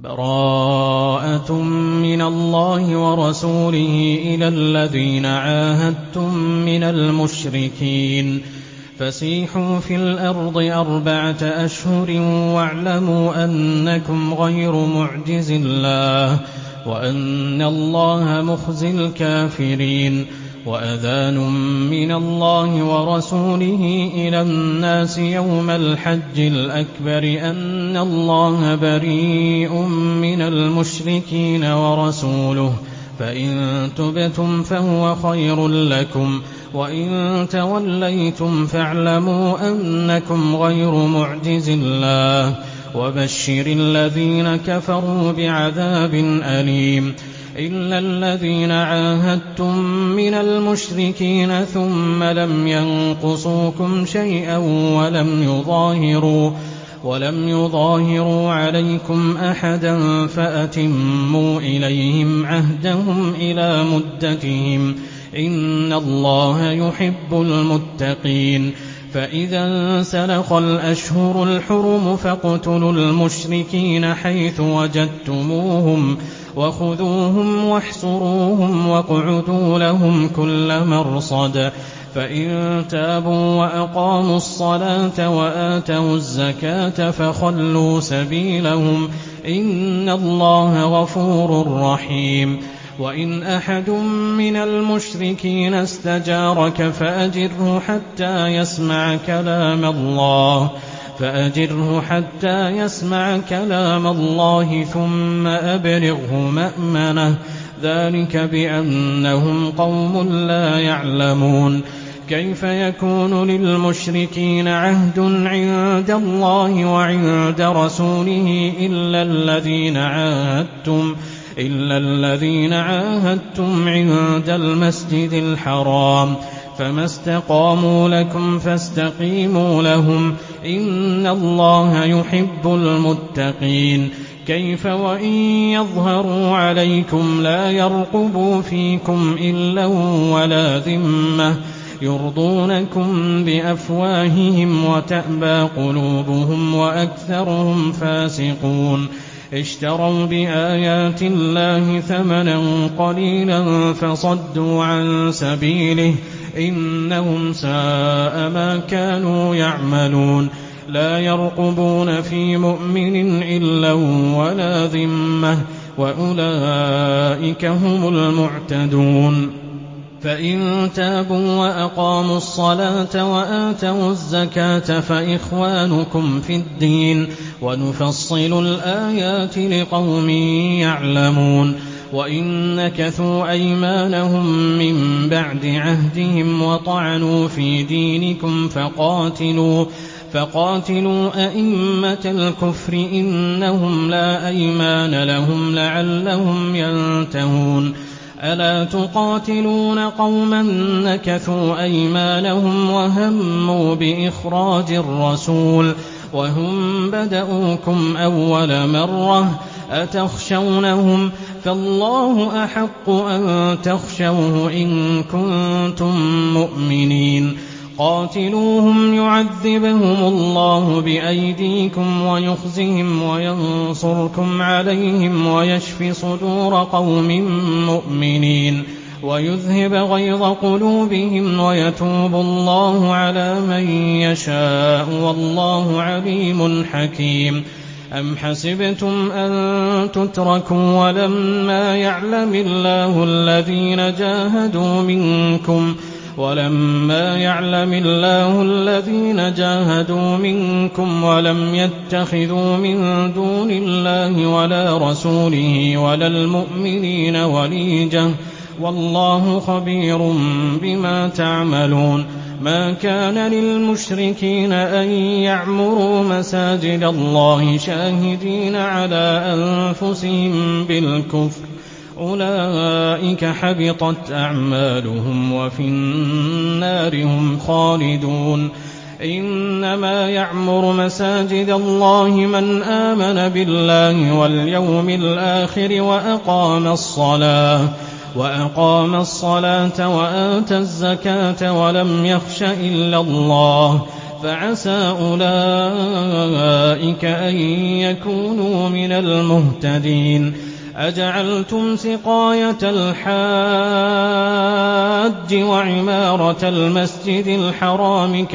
براءة من الله ورسوله إلى الذين عاهدتم من المشركين فسيحوا في الأرض 4 أشهر واعلموا أنكم غير معجز الله وأن الله مخزي الكافرين. وأذان من الله ورسوله إلى الناس يوم الحج الأكبر أن الله بريء من المشركين ورسوله فإن تبتم فهو خير لكم وإن توليتم فاعلموا أنكم غير معجز الله وبشر الذين كفروا بعذاب أليم. إلا الذين عاهدتم من المشركين ثم لم ينقصوكم شيئا ولم يظاهروا عليكم أحدا فأتموا إليهم عهدهم إلى مدتهم إن الله يحب المتقين. فإذا انسلخ الأشهر الحرم فاقتلوا المشركين حيث وجدتموهم وخذوهم واحصروهم واقعدوا لهم كل مرصد فإن تابوا وأقاموا الصلاة وآتوا الزكاة فخلوا سبيلهم إن الله غفور رحيم. وإن أحد من المشركين استجارك فأجره حتى يسمع كلام الله ثم أبلغه مأمنه ذلك بأنهم قوم لا يعلمون. كيف يكون للمشركين عهد عند الله وعند رسوله إلا الذين عاهدتم عند المسجد الحرام فما استقاموا لكم فاستقيموا لهم إن الله يحب المتقين. كيف وإن يظهروا عليكم لا يرقبوا فيكم إلا ولا ذمة يرضونكم بأفواههم وتأبى قلوبهم وأكثرهم فاسقون. اشتروا بآيات الله ثمنا قليلا فصدوا عن سبيله إنهم ساء ما كانوا يعملون. لا يرقبون في مؤمن إلا ولا ذمة وأولئك هم المعتدون. فإن تابوا وأقاموا الصلاة وآتوا الزكاة فإخوانكم في الدين ونفصل الآيات لقوم يعلمون. وإن نكثوا أيمانهم من بعد عهدهم وطعنوا في دينكم فقاتلوا أئمة الكفر إنهم لا أيمان لهم لعلهم ينتهون. ألا تقاتلون قوما نكثوا أيمانهم وهموا بإخراج الرسول وهم بدؤوكم أول مرة أتخشونهم فالله أحق أن تخشوه إن كنتم مؤمنين. قاتلوهم يعذبهم الله بأيديكم ويخزهم وينصركم عليهم ويشف صدور قوم مؤمنين ويذهب غيظ قلوبهم ويتوب الله على من يشاء والله عليم حكيم. أم حسبتم أن تتركوا ولما يعلم الله الذين جاهدوا منكم ولم يتخذوا من دون الله ولا رسوله ولا المؤمنين وليجة والله خبير بما تعملون. ما كان للمشركين أن يعمروا مساجد الله شاهدين على أنفسهم بالكفر أولئك حبطت أعمالهم وفي النار هم خالدون. إنما يعمر مساجد الله من آمن بالله واليوم الآخر وأقام الصلاة وآتى الزكاة ولم يخش إلا الله فعسى أولئك أن يكونوا من المهتدين. أجعلتم سقاية الحاج وعمارة المسجد الحرام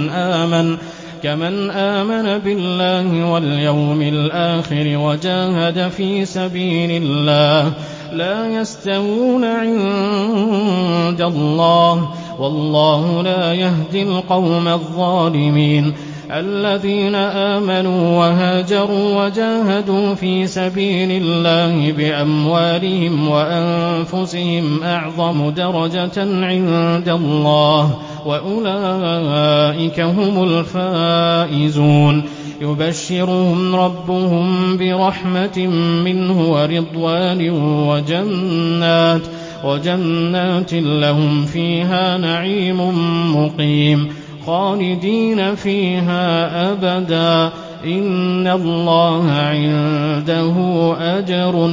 كمن آمن بالله واليوم الآخر وجاهد في سبيل الله لا يستوون عند الله والله لا يهدي القوم الظالمين. الذين آمنوا وهاجروا وجاهدوا في سبيل الله بأموالهم وأنفسهم أعظم درجة عند الله وأولئك هم الفائزون. يبشرهم ربهم برحمة منه ورضوان وجنات لهم فيها نعيم مقيم خالدين فيها أبدا إن الله عنده أجر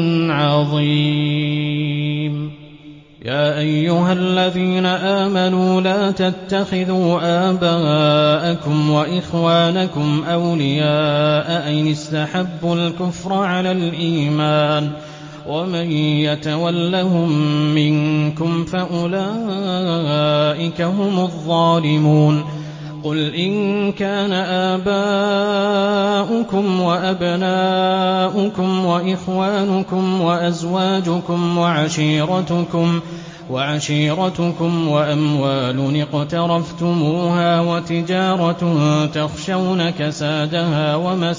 عظيم. يا أيها الذين آمنوا لا تتخذوا آباءكم وإخوانكم أولياء إن استحبوا الكفر على الإيمان ومن يتولهم منكم فأولئك هم الظالمون. قل إن كان آباؤكم وأبناؤكم وإخوانكم وأزواجكم وعشيرتكم وأموال اقترفتموها وتجارة تخشون كسادها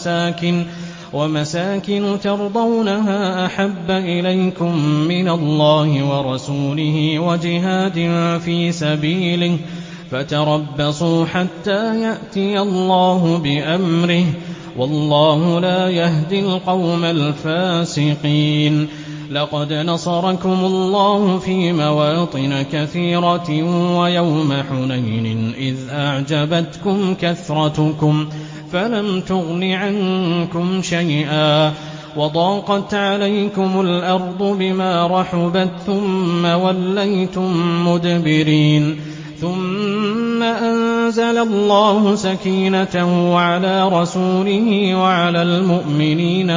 ومساكن ترضونها أحب إليكم من الله ورسوله وجهاد في سبيله فتربصوا حتى يأتي الله بأمره والله لا يهدي القوم الفاسقين. لقد نصركم الله في مواطن كثيرة ويوم حنين إذ أعجبتكم كثرتكم فلم تغن عنكم شيئا وضاقت عليكم الأرض بما رحبت ثم وليتم مدبرين. ثم أنزل الله سكينته على رسوله وعلى المؤمنين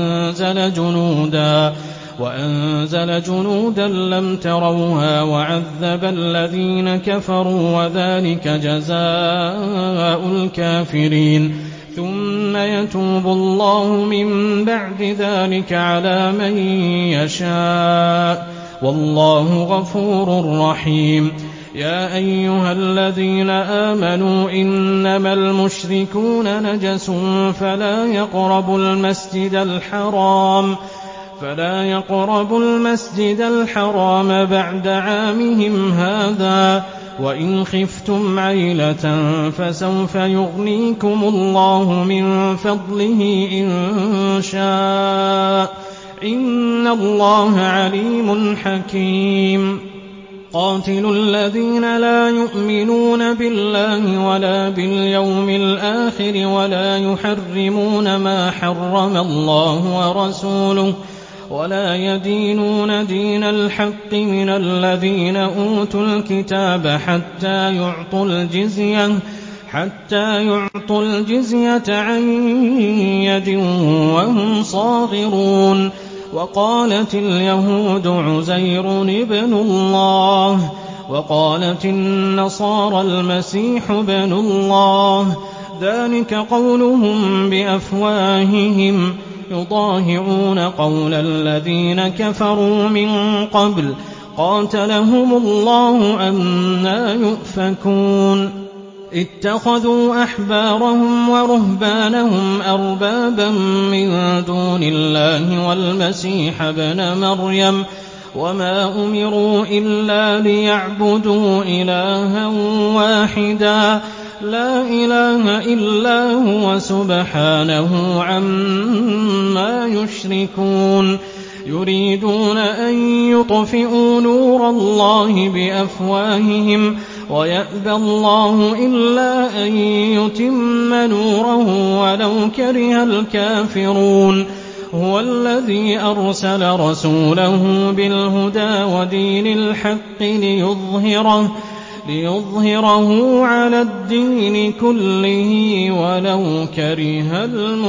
وأنزل جنودا لم تروها وعذب الذين كفروا وذلك جزاء الكافرين. ثم يتوب الله من بعد ذلك على من يشاء والله غفور رحيم. يا أيها الذين آمنوا إنما المشركون نجس فلا يقربوا المسجد الحرام بعد عامهم هذا وإن خفتم عيلة فسوف يغنيكم الله من فضله إن شاء إن الله عليم حكيم. قاتلوا الذين لا يؤمنون بالله ولا باليوم الآخر ولا يحرمون ما حرم الله ورسوله ولا يدينون دين الحق من الذين أوتوا الكتاب حتى يعطوا الجزية عن يد وهم صاغرون. وقالت اليهود عزير ابن الله وقالت النصارى المسيح ابن الله ذلك قولهم بأفواههم يضاهئون قول الذين كفروا من قبل قاتلهم الله أنى يؤفكون. اتخذوا أحبارهم ورهبانهم أربابا من دون الله والمسيح ابن مريم وما أمروا إلا ليعبدوا إلها واحدا لا إله إلا هو سبحانه عما يشركون. يريدون أن يطفئوا نور الله بأفواههم ويأبى الله إلا أن يتم نوره ولو كره الكافرون. هو الذي أرسل رسوله بالهدى ودين الحق ليظهره على الدين كله ولو كره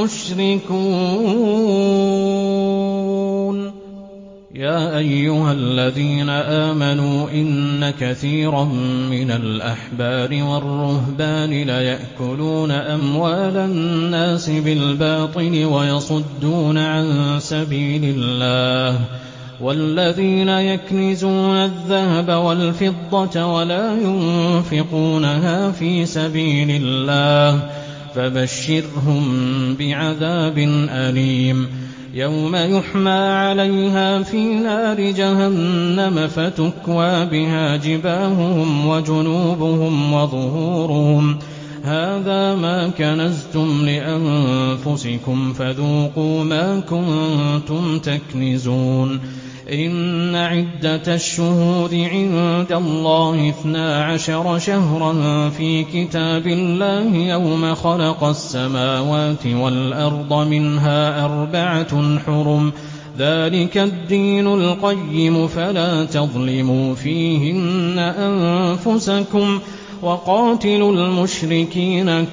المشركون. يا أيها الذين آمنوا إن كثيرا من الأحبار والرهبان ليأكلون أموال الناس بالباطل ويصدون عن سبيل الله، والذين يكنزون الذهب والفضة ولا ينفقونها في سبيل الله فبشرهم بعذاب أليم يوم يحمى عليها في نار جهنم فتكوى بها جباههم وجنوبهم وظهورهم هذا ما كنزتم لأنفسكم فذوقوا ما كنتم تكنزون. إن عدة الشهور عند الله 12 شهرا في كتاب الله يوم خلق السماوات والأرض منها 4 حرم ذلك الدين القيم فلا تظلموا فيهن أنفسكم وقاتلوا المشركين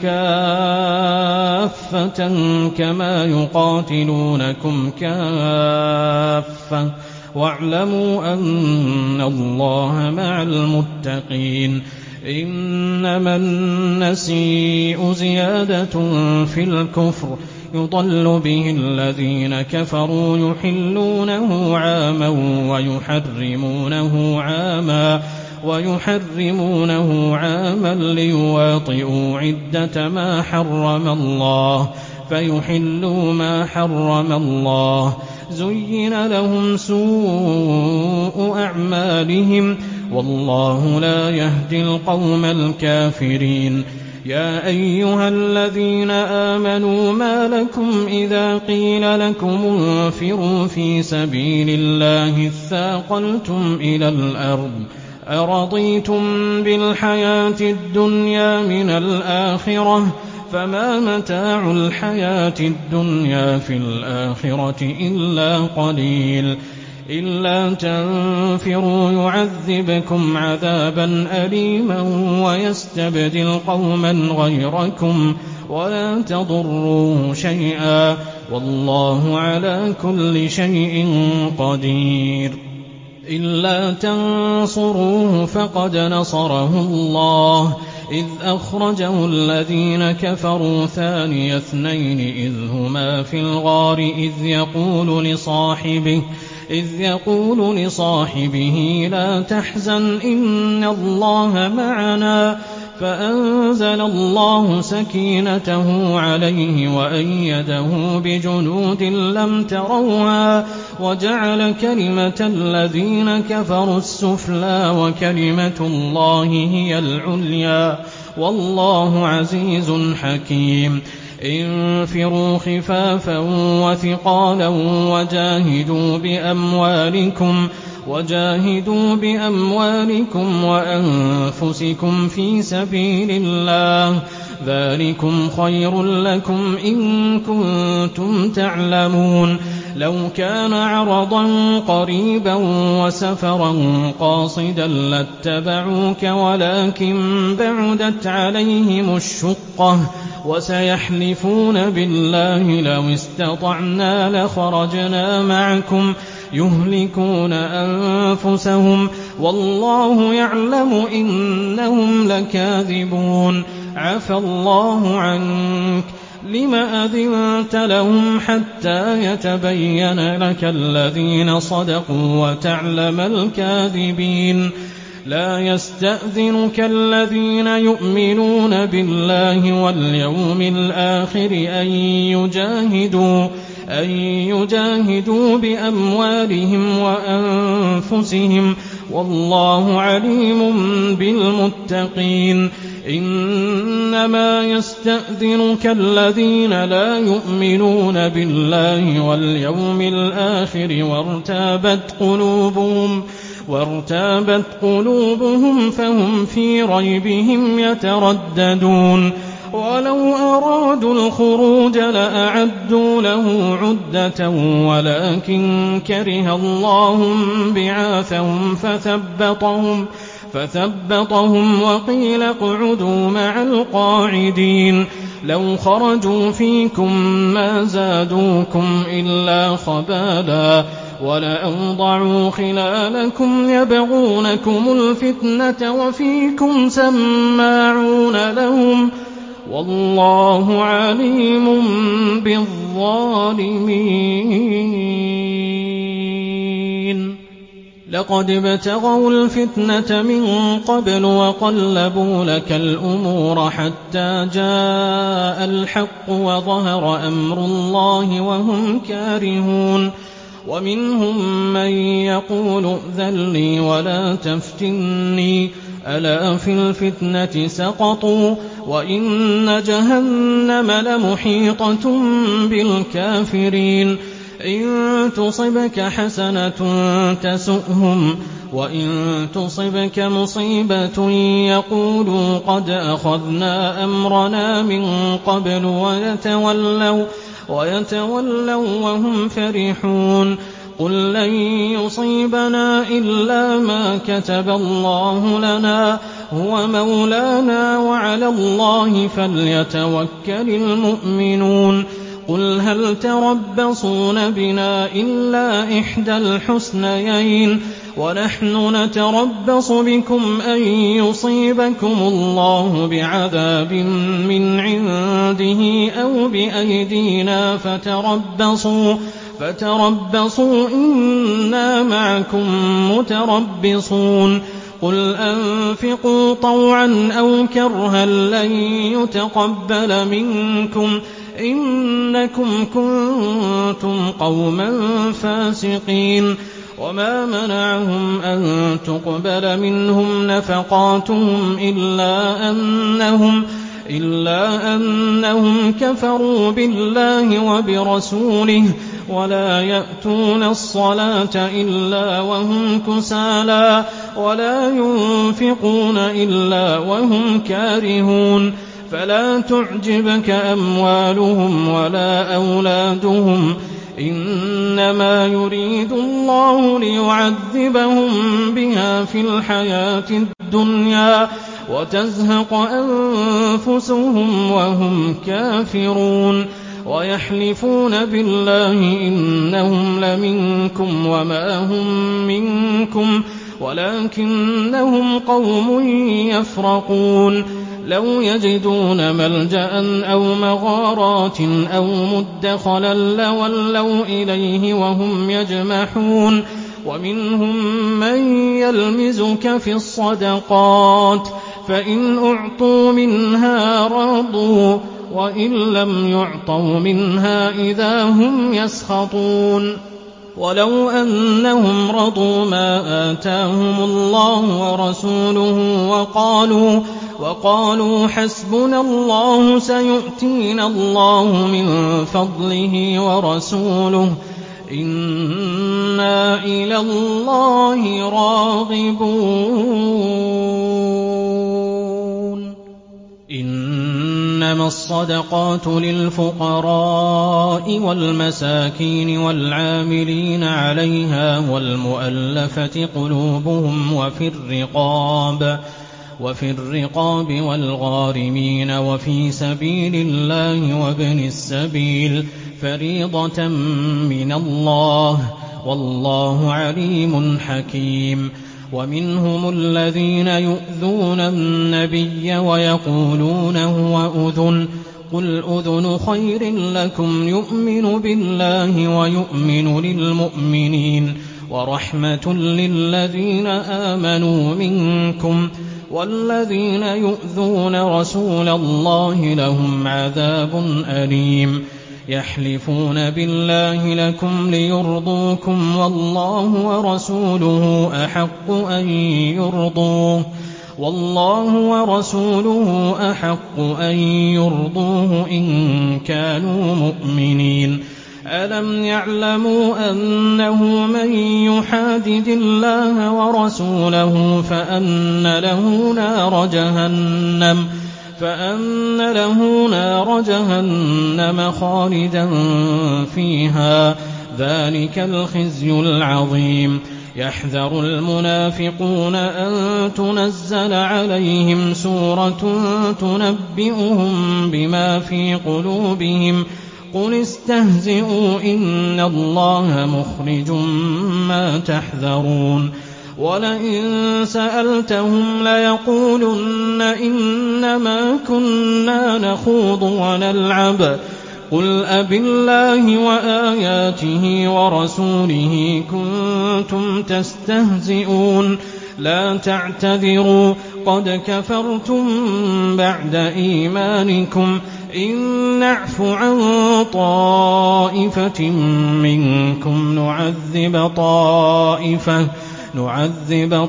كافة كما يقاتلونكم كافة واعلموا أن الله مع المتقين. إنما النسيء زيادة في الكفر يضل به الذين كفروا يحلونه عاما ويحرمونه عاما ليواطئوا عدة ما حرم الله فيحلوا ما حرم الله زين لهم سوء أعمالهم والله لا يهدي القوم الكافرين. يا أيها الذين آمنوا ما لكم إذا قيل لكم انفروا في سبيل الله اثاقلتم إلى الأرض أرضيتم بالحياة الدنيا من الآخرة فما متاع الحياة الدنيا في الآخرة إلا قليل. إلا تنفروا يعذبكم عذابا أليما ويستبدل قوما غيركم ولا تضروه شيئا والله على كل شيء قدير. إلا تنصروه فقد نصره الله إذ أخرجه الذين كفروا ثاني اثنين إذ هما في الغار إذ يقول لصاحبه لا تحزن إن الله معنا فأنزل الله سكينته عليه وأيده بجنود لم تروها وجعل كلمة الذين كفروا السفلى وكلمة الله هي العليا والله عزيز حكيم. انفروا خفافا وثقالا وجاهدوا بأموالكم وأنفسكم في سبيل الله ذلكم خير لكم إن كنتم تعلمون. لو كان عرضا قريبا وسفرا قاصدا لاتبعوك ولكن بعدت عليهم الشقة وسيحلفون بالله لو استطعنا لخرجنا معكم يهلكون أنفسهم والله يعلم إنهم لكاذبون. عفى الله عنك لم أذنت لهم حتى يتبين لك الذين صدقوا وتعلم الكاذبين. لا يستأذنك الذين يؤمنون بالله واليوم الآخر أن يجاهدوا بأموالهم وأنفسهم والله عليم بالمتقين. إنما يستأذنك الذين لا يؤمنون بالله واليوم الآخر وارتابت قلوبهم فهم في ريبهم يترددون. ولو أرادوا الخروج لأعدوا له عدة ولكن كره الله بعاثهم فثبطهم وقيل اقعدوا مع القاعدين لو خرجوا فيكم ما زادوكم إلا خبالا ولأوضعوا خلالكم يبغونكم الفتنة وفيكم سماعون لهم والله عليم بالظالمين لقد ابتغوا الفتنة من قبل وقلبوا لك الأمور حتى جاء الحق وظهر أمر الله وهم كارهون ومنهم من يقول ائذن لي ولا تفتني ألا في الفتنة سقطوا وإن جهنم لمحيطة بالكافرين إن تصبك حسنة تسؤهم وإن تصبك مصيبة يقولوا قد أخذنا أمرنا من قبل ويتولوا وهم فرحون قل لن يصيبنا إلا ما كتب الله لنا هو مولانا وعلى الله فليتوكل المؤمنون قل هل تربصون بنا إلا إحدى الحسنيين ونحن نتربص بكم أن يصيبكم الله بعذاب من عنده أو بأيدينا فتربصوا إنا معكم متربصون قل أنفقوا طوعا أو كرها لن يتقبل منكم إنكم كنتم قوما فاسقين وما منعهم أن تقبل منهم نفقاتهم إلا أنهم كفروا بالله وبرسوله ولا يأتون الصلاة إلا وهم كسالى ولا ينفقون إلا وهم كارهون فلا تعجبك أموالهم ولا أولادهم إنما يريد الله ليعذبهم بها في الحياة الدنيا وتزهق أنفسهم وهم كافرون ويحلفون بالله إنهم لمنكم وما هم منكم ولكنهم قوم يفرقون لو يجدون ملجأ أو مغارات أو مدخلا لولوا إليه وهم يجمحون ومنهم من يلمزك في الصدقات فإن أعطوا منها رضوا وإن لم يعطوا منها إذا هم يسخطون ولو أنهم رضوا ما آتاهم الله ورسوله وقالوا حسبنا الله سيؤتينا الله من فضله ورسوله إنا إلى الله راغبون إنما الصدقات للفقراء والمساكين والعاملين عليها والمؤلفة قلوبهم وفي الرقاب والغارمين وفي سبيل الله وابن السبيل فريضة من الله والله عليم حكيم ومنهم الذين يؤذون النبي ويقولون هو أذن قل أذن خير لكم يؤمن بالله ويؤمن للمؤمنين ورحمة للذين آمنوا منكم والذين يؤذون رسول الله لهم عذاب أليم يحلفون بالله لكم ليرضوكم والله ورسوله أحق أن يرضوه إن كانوا مؤمنين ألم يعلموا أنه من يحادد الله ورسوله فأن له نار جهنم خالدا فيها ذلك الخزي العظيم يحذر المنافقون أن تنزل عليهم سورة تنبئهم بما في قلوبهم قل استهزئوا إن الله مخرج ما تحذرون ولئن سألتهم ليقولن إنما كنا نخوض ونلعب قل أبالله وآياته ورسوله كنتم تستهزئون لا تعتذروا قد كفرتم بعد إيمانكم إن نعف عن طائفة منكم نعذب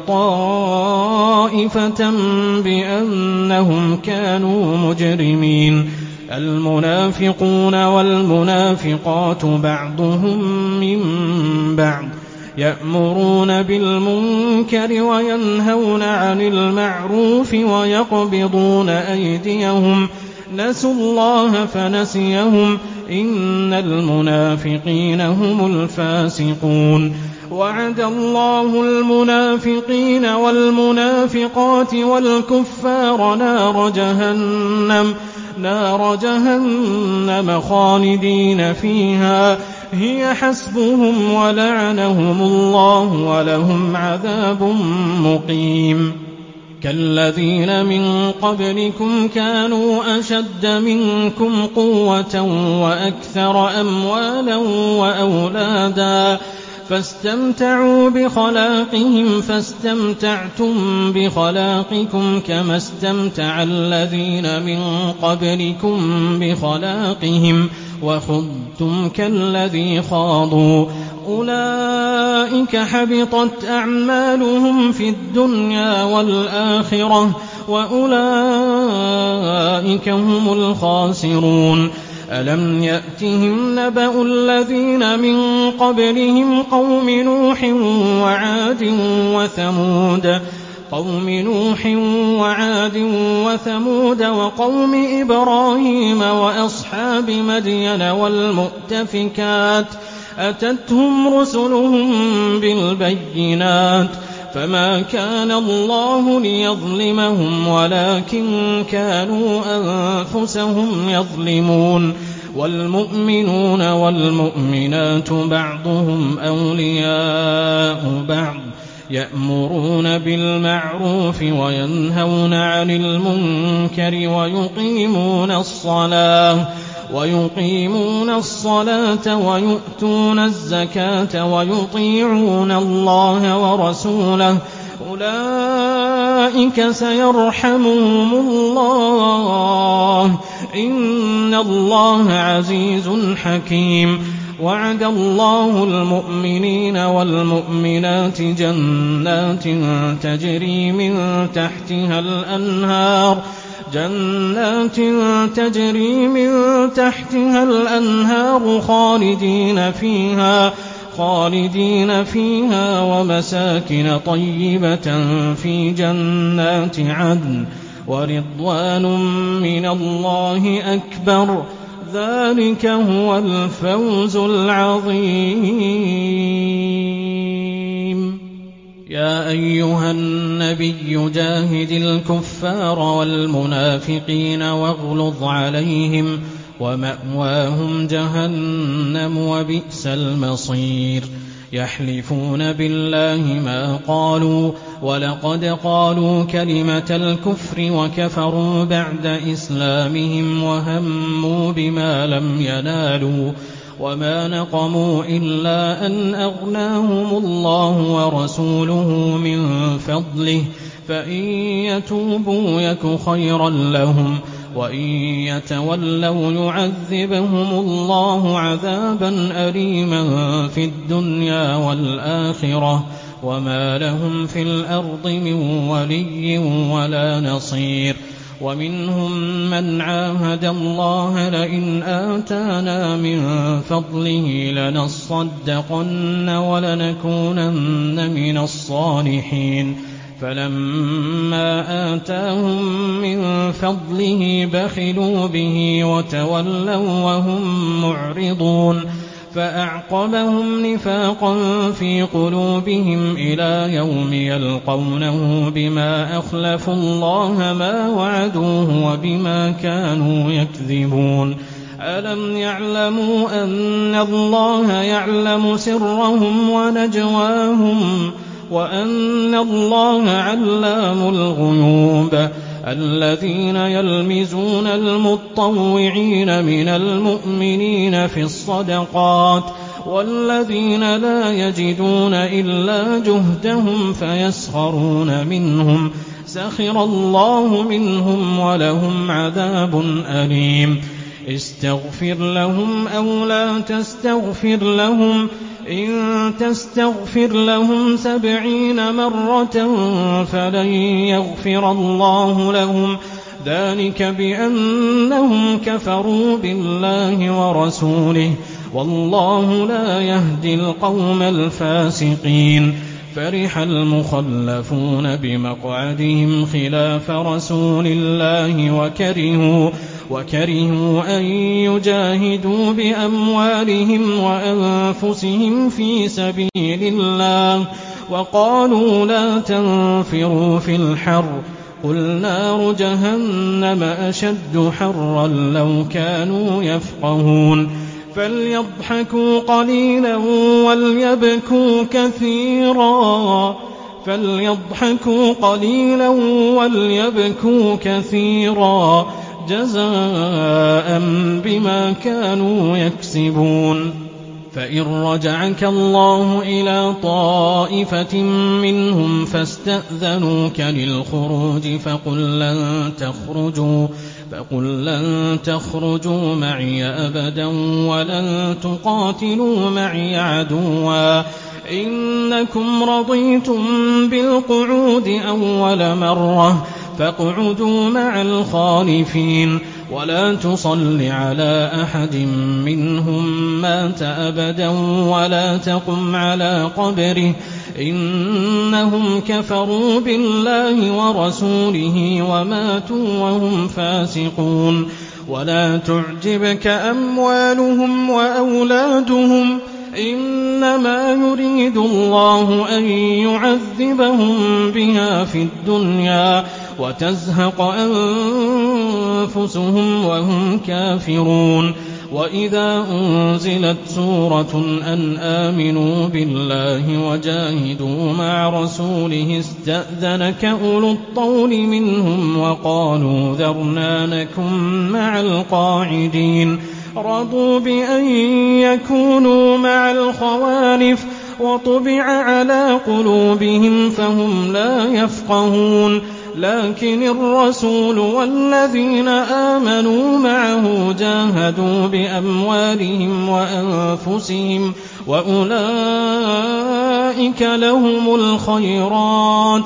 طائفة بأنهم كانوا مجرمين المنافقون والمنافقات بعضهم من بعض يأمرون بالمنكر وينهون عن المعروف ويقبضون أيديهم نسوا الله فنسيهم إن المنافقين هم الفاسقون وعد الله المنافقين والمنافقات والكفار نار جهنم خالدين فيها هي حسبهم ولعنهم الله ولهم عذاب مقيم كالذين من قبلكم كانوا أشد منكم قوة وأكثر أموالا وأولادا فاستمتعوا بخلاقهم فاستمتعتم بخلاقكم كما استمتع الذين من قبلكم بخلاقهم وخضتم كالذي خاضوا أولئك حبطت أعمالهم في الدنيا والآخرة وأولئك هم الخاسرون ألم يأتهم نبأ الذين من قبلهم قوم نوح وعاد وثمود وقوم إبراهيم وأصحاب مدين والمؤتفكات أتتهم رسلهم بالبينات فما كان الله ليظلمهم ولكن كانوا أنفسهم يظلمون والمؤمنون والمؤمنات بعضهم أولياء بعض يأمرون بالمعروف وينهون عن المنكر ويقيمون الصلاة ويؤتون الزكاة ويطيعون الله ورسوله أولئك سيرحمهم الله إن الله عزيز حكيم وعد الله المؤمنين والمؤمنات جنات تجري من تحتها الأنهار خالدين فيها ومساكن طيبة في جنات عدن ورضوان من الله أكبر ذلك هو الفوز العظيم يا أيها النبي جاهد الكفار والمنافقين واغلظ عليهم ومأواهم جهنم وبئس المصير يحلفون بالله ما قالوا ولقد قالوا كلمة الكفر وكفروا بعد إسلامهم وهموا بما لم ينالوا وما نقموا إلا أن أغناهم الله ورسوله من فضله فإن يتوبوا يك خيرا لهم وإن يتولوا يعذبهم الله عذابا أليما في الدنيا والآخرة وما لهم في الأرض من ولي ولا نصير ومنهم من عاهد الله لئن آتانا من فضله لنصدقن ولنكونن من الصالحين فلما آتاهم من فضله بخلوا به وتولوا وهم معرضون فأعقبهم نفاقا في قلوبهم إلى يوم يلقونه بما أخلفوا الله ما وعدوه وبما كانوا يكذبون ألم يعلموا أن الله يعلم سرهم ونجواهم وأن الله علام الغيوب الذين يلمزون المطوعين من المؤمنين في الصدقات والذين لا يجدون إلا جهدهم فيسخرون منهم سخر الله منهم ولهم عذاب أليم استغفر لهم أو لا تستغفر لهم إن تستغفر لهم 70 مرة فلن يغفر الله لهم ذلك بأنهم كفروا بالله ورسوله والله لا يهدي القوم الفاسقين فرح المخلفون بمقعدهم خلاف رسول الله وكرهوا أن يجاهدوا بأموالهم وأنفسهم في سبيل الله وقالوا لا تنفروا في الحر قل نار جهنم أشد حرا لو كانوا يفقهون فليضحكوا قليلا وليبكوا كثيرا جزاء بما كانوا يكسبون فإن رجعك الله إلى طائفة منهم فاستأذنوك للخروج فقل لن تخرجوا معي أبدا ولن تقاتلوا معي عدوا إنكم رضيتم بالقعود أول مرة فاقعدوا مع الخالفين ولا تصل على أحد منهم مات أبدا ولا تقم على قبره إنهم كفروا بالله ورسوله وماتوا وهم فاسقون ولا تعجبك أموالهم وأولادهم إنما يريد الله أن يعذبهم بها في الدنيا وتزهق أنفسهم وهم كافرون وإذا أنزلت سورة أن آمنوا بالله وجاهدوا مع رسوله استأذنك أولو الطول منهم وقالوا ذرنا نكن مع القاعدين رضوا بأن يكونوا مع الخوالف وطبع على قلوبهم فهم لا يفقهون لكن الرسول والذين آمنوا معه جاهدوا بأموالهم وأنفسهم وأولئك لهم الخيرات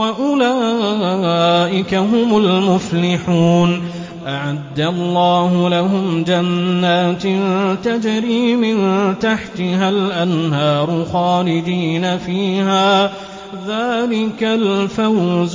وأولئك هم المفلحون أعد الله لهم جنات تجري من تحتها الأنهار خالدين فيها ذلك الفوز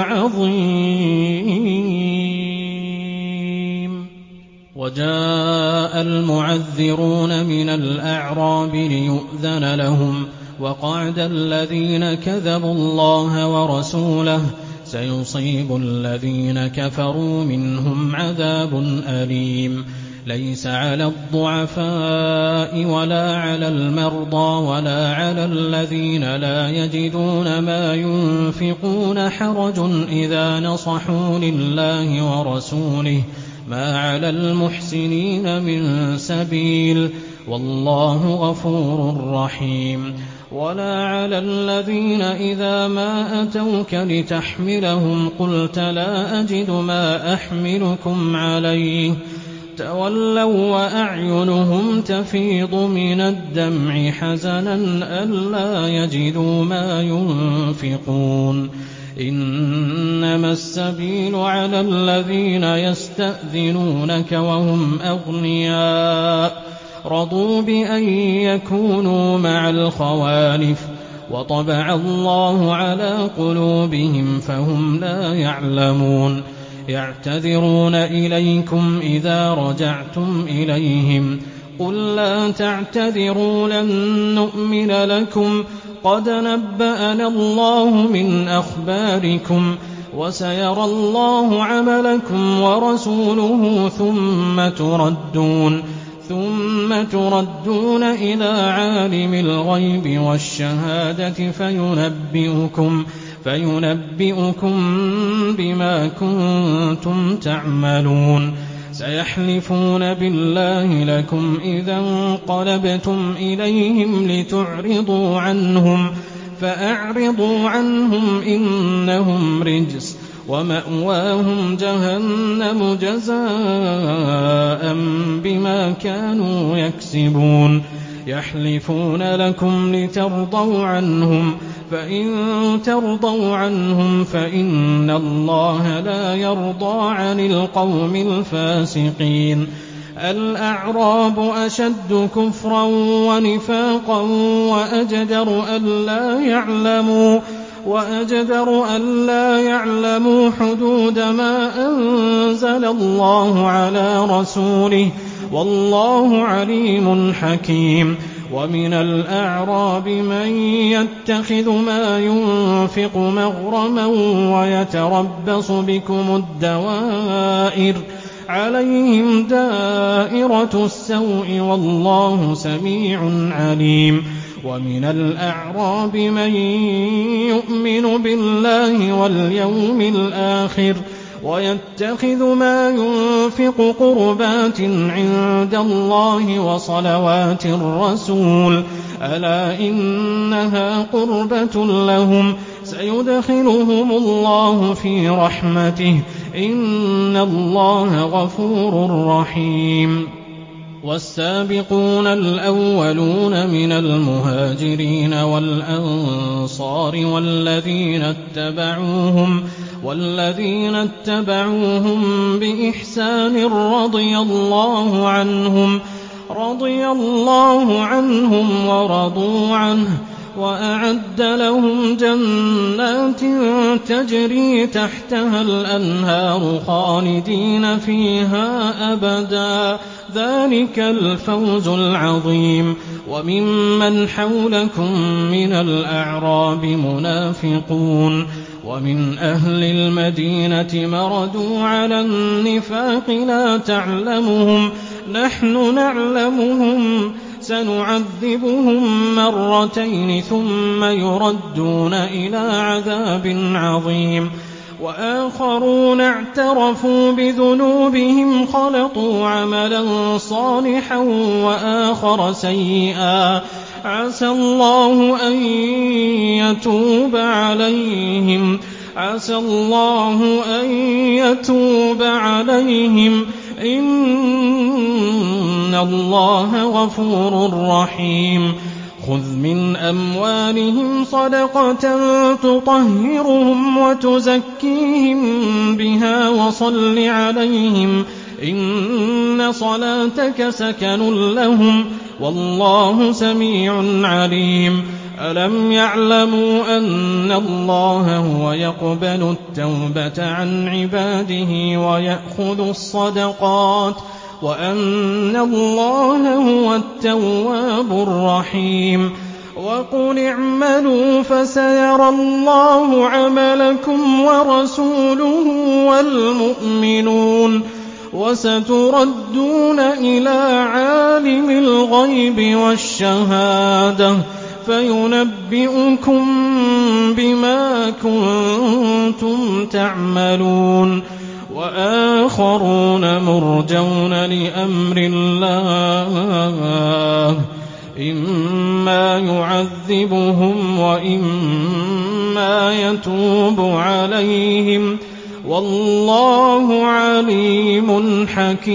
العظيم وجاء المعذرون من الأعراب ليؤذن لهم وقعد الذين كذبوا الله ورسوله سيصيب الذين كفروا منهم عذاب أليم ليس على الضعفاء ولا على المرضى ولا على الذين لا يجدون ما ينفقون حرج إذا نصحوا لله ورسوله ما على المحسنين من سبيل والله غفور رحيم ولا على الذين إذا ما أتوك لتحملهم قلت لا أجد ما أحملكم عليه تولوا وأعينهم تفيض من الدمع حزنا ألا يجدوا ما ينفقون إنما السبيل على الذين يستأذنونك وهم أغنياء رضوا بأن يكونوا مع الخوالف وطبع الله على قلوبهم فهم لا يعلمون يعتذرون إليكم إذا رجعتم إليهم قُل لَّا تَعْتَذِرُوا لَن نُّؤْمِنَ لَكُمْ قَدْ نَبَّأَنَا اللَّهُ مِنْ أَخْبَارِكُمْ وَسَيَرَى اللَّهُ عَمَلَكُمْ وَرَسُولُهُ ثُمَّ تُرَدُّونَ إِلَىٰ عَالِمِ الْغَيْبِ وَالشَّهَادَةِ فَيُنَبِّئُكُم بِمَا كُنتُمْ تَعْمَلُونَ سَيَحْلِفُونَ بِاللَّهِ لَكُمْ إِذَا انقَلَبْتُمْ إِلَيْهِمْ لِتُعْرِضُوا عَنْهُمْ فَأَعْرِضُوا عَنْهُمْ ۖ إِنَّهُمْ رِجْسٌ وَمَأْوَاهُمْ جَهَنَّمُ جَزَاءً بِمَا كَانُوا يَكْسِبُونَ يَحْلِفُونَ لَكُمْ لِتَرْضَوْا عَنْهُمْ ۖ فَإِن تَرْضَوْا عَنْهُمْ فَإِنَّ اللَّهَ لَا يَرْضَىٰ عَنِ الْقَوْمِ الْفَاسِقِينَ الْأَعْرَابُ أَشَدُّ كُفْرًا وَنِفَاقًا وَأَجْدَرُ أَلَّا يَعْلَمُوا حُدُودَ مَا أَنزَلَ اللَّهُ عَلَىٰ رَسُولِهِ ۗ وَاللَّهُ عَلِيمٌ حَكِيمٌ وَمِنَ الْأَعْرَابِ مَن يَتَّخِذُ مَا يُنفِقُ مَغْرَمًا وَيَتَرَبَّصُ بِكُمُ الدَّوَائِرَ ۚ عَلَيْهِمْ دَائِرَةُ السَّوْءِ ۗ وَاللَّهُ سَمِيعٌ عَلِيمٌ وَمِنَ الْأَعْرَابِ مَن يُؤْمِنُ بِاللَّهِ وَالْيَوْمِ الْآخِرِ وَيَتَّخِذُ مَا يُنفِقُ قُرُبَاتٍ عِندَ اللَّهِ وَصَلَوَاتِ الرَّسُولِ ۚ أَلَا إِنَّهَا قُرْبَةٌ لَّهُمْ ۚ سَيُدْخِلُهُمُ اللَّهُ فِي رَحْمَتِهِ ۗ إِنَّ اللَّهَ غَفُورٌ رَّحِيمٌ وَالسَّابِقُونَ الْأَوَّلُونَ مِنَ الْمُهَاجِرِينَ وَالْأَنصَارِ وَالَّذِينَ اتَّبَعُوهُم بِإِحْسَانٍ رَّضِيَ اللَّهُ عَنْهُمْ وَرَضُوا عَنْهُ ۚ وَأَعَدَّ لَهُمْ جَنَّاتٍ تَجْرِي تَحْتَهَا الْأَنْهَارُ خَالِدِينَ فِيهَا أَبَدًا ۚ ذَٰلِكَ الْفَوْزُ الْعَظِيمُ وَمِمَّنْ حَوْلَكُم مِّنَ الْأَعْرَابِ مُنَافِقُونَ وَمِنْ أَهْلِ الْمَدِينَةِ مَرَدُوا عَلَى النِّفَاقِ لَا تَعْلَمُهُمْ ۖ نَحْنُ نَعْلَمُهُمْ ۚ سَنُعَذِّبُهُم مَّرَّتَيْنِ ثُمَّ يُرَدُّونَ إِلَىٰ عَذَابٍ عَظِيمٍ وَآخَرُونَ اعْتَرَفُوا بِذُنُوبِهِمْ خَلَطُوا عَمَلًا صَالِحًا وَآخَرَ سَيِّئًا عَسَى اللَّهُ أَن يَتُوبَ عَلَيْهِمْ ۚ إِنَّ اللَّهَ غَفُورٌ رَّحِيمٌ خُذْ مِنْ أَمْوَالِهِمْ صَدَقَةً تُطَهِّرُهُمْ وَتُزَكِّيهِم بِهَا وَصَلِّ عَلَيْهِمْ ۖ إِنَّ صَلَاتَكَ سَكَنٌ لَّهُمْ ۗ وَاللَّهُ سَمِيعٌ عَلِيمٌ أَلَمْ يَعْلَمُوا أَنَّ اللَّهَ هُوَ يَقْبَلُ التَّوْبَةَ عَنْ عِبَادِهِ وَيَأْخُذُ الصَّدَقَاتِ وَأَنَّ اللَّهَ هُوَ التَّوَّابُ الرَّحِيمُ وَقُلِ اعْمَلُوا فَسَيَرَى اللَّهُ عَمَلَكُمْ وَرَسُولُهُ وَالْمُؤْمِنُونَ وَسَتُرَدُّونَ إِلَىٰ عَالِمِ الْغَيْبِ وَالشَّهَادَةِ فَيُنَبِّئُكُم بِمَا كُنتُمْ تَعْمَلُونَ وَآخَرُونَ مُرْجَوْنَ لِأَمْرِ اللَّهِ إِمَّا يُعَذِّبُهُمْ وَإِمَّا يَتُوبُ عَلَيْهِمْ ۗ وَاللَّهُ عَلِيمٌ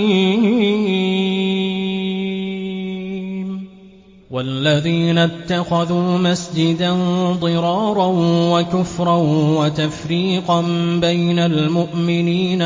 حَكِيمٌ وَالَّذِينَ اتَّخَذُوا مَسْجِدًا ضِرَارًا وَكُفْرًا وَتَفْرِيقًا بَيْنَ الْمُؤْمِنِينَ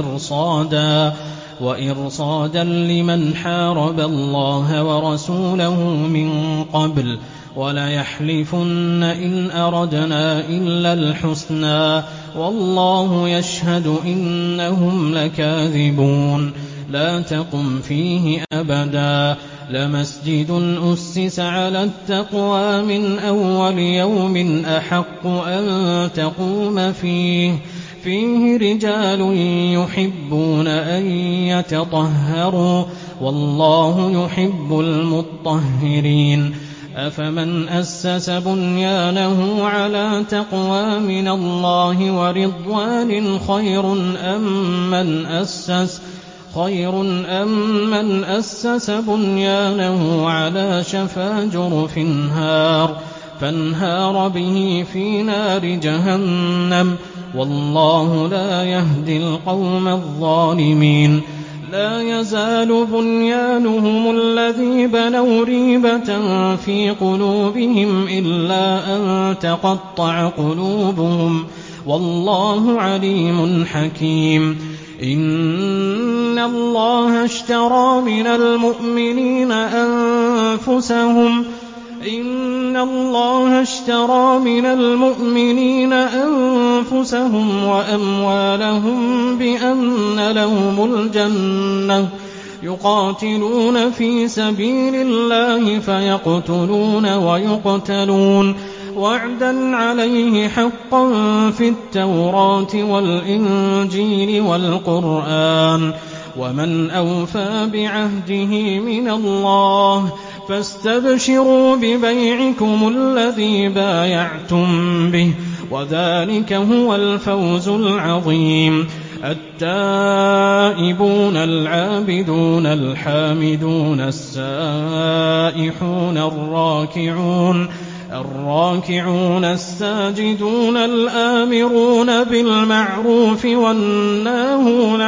وَإِرْصَادًا لِّمَنْ حَارَبَ اللَّهَ وَرَسُولَهُ مِن قَبْلُ ۚ وَلَيَحْلِفُنَّ إِنْ أَرَدْنَا إِلَّا الْحُسْنَىٰ ۖ وَاللَّهُ يَشْهَدُ إِنَّهُمْ لَكَاذِبُونَ لَا تَقُمْ فِيهِ أَبَدًا لمسجد أسس على التقوى من أول يوم أحق أن تقوم فيه رجال يحبون أن يتطهروا والله يحب المطهرين. أفمن أسس بنيانه على تقوى من الله ورضوان خير أم من أسس بنيانه على شفا جرف فانهار به في نار جهنم والله لا يهدي القوم الظالمين. لا يزال بنيانهم الذي بنوا ريبة في قلوبهم إلا أن تقطع قلوبهم والله عليم حكيم. إن الله اشترى من المؤمنين أنفسهم وأموالهم بأن لهم الجنة يقاتلون في سبيل الله فيقتلون ويقتلون وعدا عليه حقا في التوراة والإنجيل والقرآن ومن أوفى بعهده من الله فاستبشروا ببيعكم الذي بايعتم به وذلك هو الفوز العظيم. التائبون العابدون الحامدون السائحون الراكعون الساجدون الآمرون بالمعروف والناهون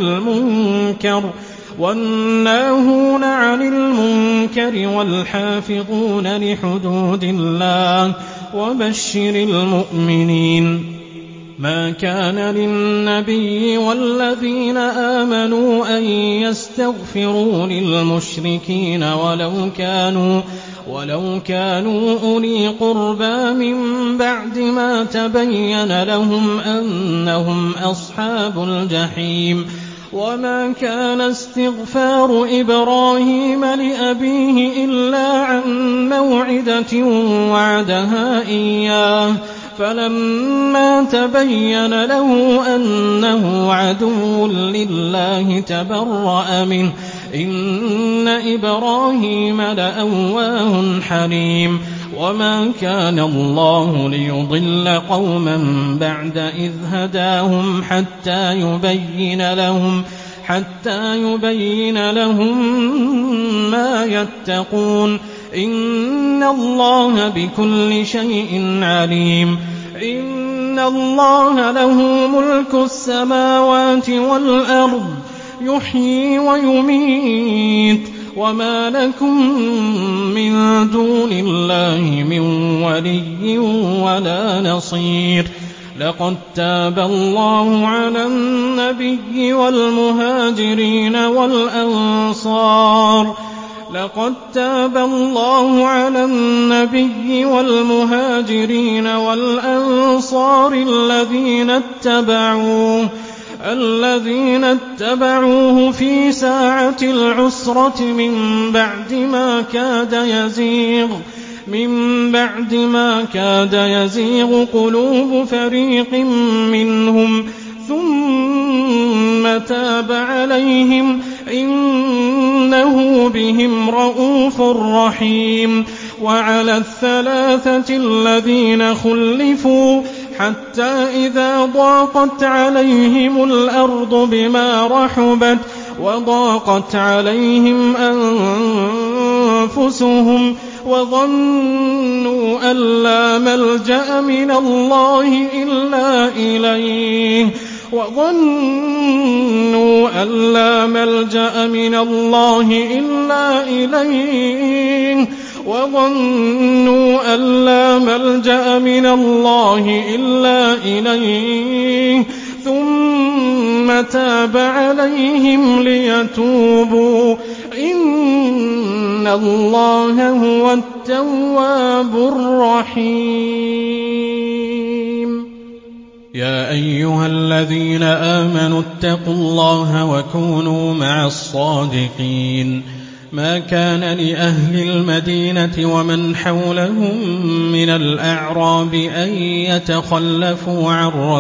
عن المنكر والحافظون لحدود الله وبشر المؤمنين. ما كان للنبي والذين آمنوا أن يستغفروا للمشركين ولو كانوا أولي قربى من بعد ما تبين لهم أنهم أصحاب الجحيم. وما كان استغفار إبراهيم لأبيه إلا عن موعدة وعدها إياه فلما تبين له أنه عدو لله تبرأ منه إن إبراهيم لأواه حليم. وما كان الله ليضل قوما بعد إذ هداهم حتى يبين لهم ما يتقون إن الله بكل شيء عليم. إن الله له ملك السماوات والأرض يحيي ويميت وما لكم من دون الله من ولي ولا نصير. لقد تاب الله على النبي والمهاجرين والأنصار الذين اتبعوه في ساعة العسرة من بعد ما كاد يزيغ قلوب فريق منهم ثم تاب عليهم إنه بهم رءوف رحيم. وعلى الثلاثة الذين خلفوا حتى إذا ضاقت عليهم الأرض بما رحبت وضاقت عليهم أنفسهم وظنوا أن لا ملجأ من الله إلا إليه ثم تاب عليهم ليتوبوا إن الله هو التواب الرحيم. يا أيها الذين آمنوا اتقوا الله وكونوا مع الصادقين. ما كان لأهل المدينة ومن حولهم من الأعراب أن يتخلفوا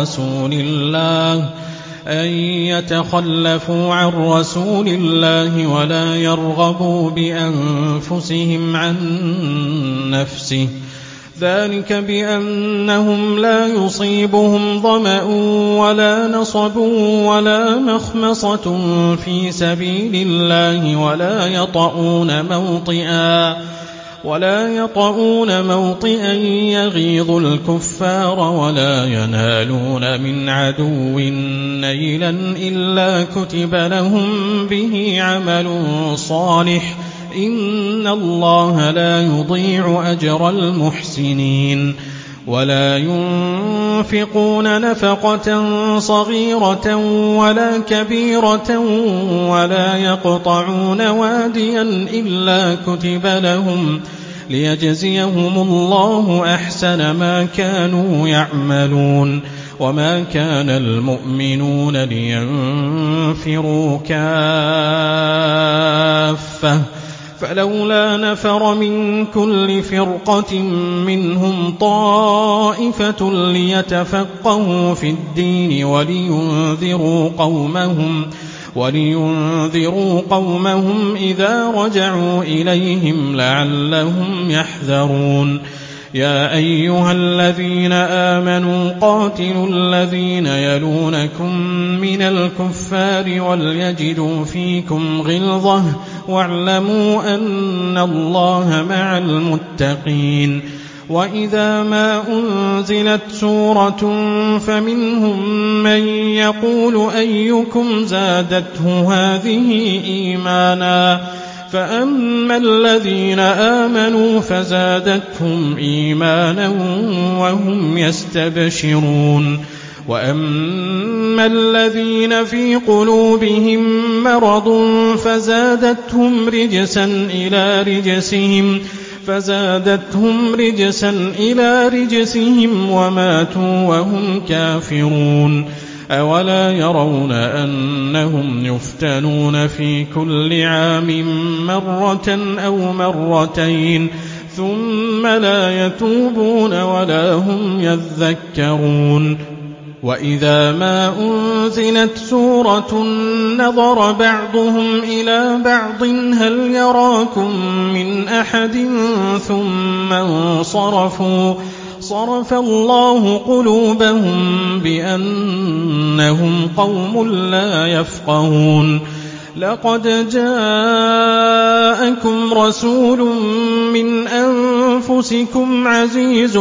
عن رسول الله ولا يرغبوا بأنفسهم عن نفسه، ذلك بأنهم لا يصيبهم ظمأ ولا نصب ولا مخمصة في سبيل الله ولا يطؤون موطئا يغيظ الكفار ولا ينالون من عدو نيلا إلا كتب لهم به عمل صالح، إن الله لا يضيع أجر المحسنين. ولا ينفقون نفقة صغيرة ولا كبيرة ولا يقطعون واديا إلا كتب لهم ليجزيهم الله أحسن ما كانوا يعملون. وما كان المؤمنون لينفروا كافة فلولا نفر من كل فرقة منهم طائفة ليتفقهوا في الدين ولينذروا قومهم إذا رجعوا إليهم لعلهم يحذرون. يا أيها الذين آمنوا قاتلوا الذين يلونكم من الكفار وليجدوا فيكم غلظة واعلموا أن الله مع المتقين. وإذا ما أنزلت سورة فمنهم من يقول أيكم زادته هذه إيمانا، فأما الذين آمنوا فزادتهم إيمانا وهم يستبشرون، وأما الذين في قلوبهم مرض فزادتهم رجسا إلى رجسهم وماتوا وهم كافرون. أولا يرون أنهم يفتنون في كل عام مرة أو مرتين ثم لا يتوبون ولا هم يذكرون. وإذا ما أنزلت سورة نظر بعضهم إلى بعض هل يراكم من أحد ثم انصرفوا صرف الله قلوبهم بأنهم قوم لا يفقهون. لقد جاءكم رسول من أنفسكم عزيز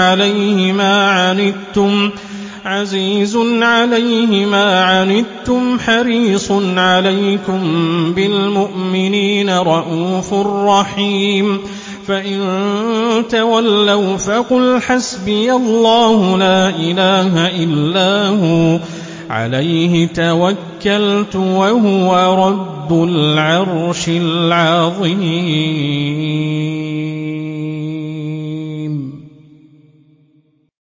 عليه ما عنتم حريص عليكم بالمؤمنين رءوف رحيم. فإن تولوا فقل حسبي الله لا إله إلا هو عليه توكلت وهو رب العرش العظيم.